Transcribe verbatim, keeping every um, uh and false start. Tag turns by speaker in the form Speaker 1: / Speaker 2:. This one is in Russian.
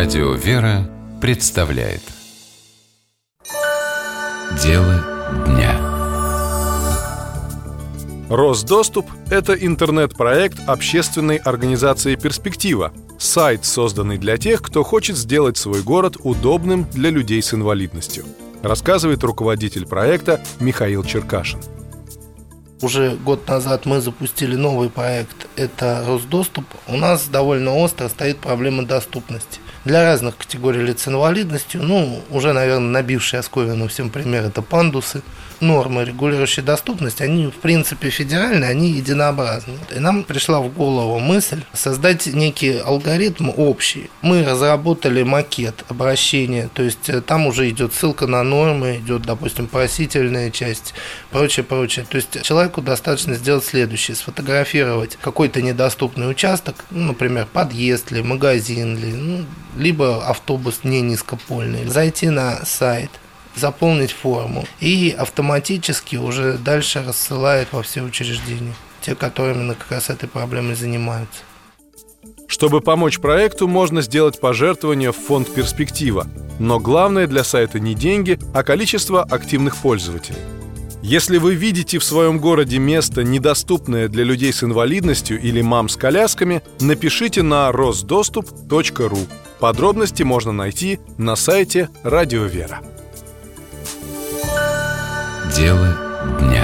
Speaker 1: Радио «Вера» представляет Дело дня.
Speaker 2: Росдоступ – это интернет-проект общественной организации «Перспектива», сайт, созданный для тех, кто хочет сделать свой город удобным для людей с инвалидностью, рассказывает руководитель проекта Михаил Черкашин.
Speaker 3: Уже год назад мы запустили новый проект, это Росдоступ. У нас довольно остро стоит проблема доступности. Для разных категорий лиц с инвалидностью, ну, уже, наверное, набившие оскомину всем пример, это пандусы. Нормы, регулирующие доступность, они, в принципе, федеральные, они единообразны. И нам пришла в голову мысль создать некий алгоритм общий. Мы разработали макет обращения, то есть там уже идет ссылка на нормы, идет, допустим, просительная часть, прочее, прочее. То есть человеку достаточно сделать следующее: сфотографировать какой-то недоступный участок, ну, например, подъезд ли, магазин ли, ну, либо автобус не низкопольный, зайти на сайт, заполнить форму и автоматически уже дальше рассылает во все учреждения, те, которые именно как раз этой проблемой занимаются.
Speaker 2: Чтобы помочь проекту, можно сделать пожертвование в фонд «Перспектива». Но главное для сайта не деньги, а количество активных пользователей. Если вы видите в своем городе место, недоступное для людей с инвалидностью или мам с колясками, напишите на росдоступ точка ру. Подробности можно найти на сайте Радио «Вера».
Speaker 1: Дело дня.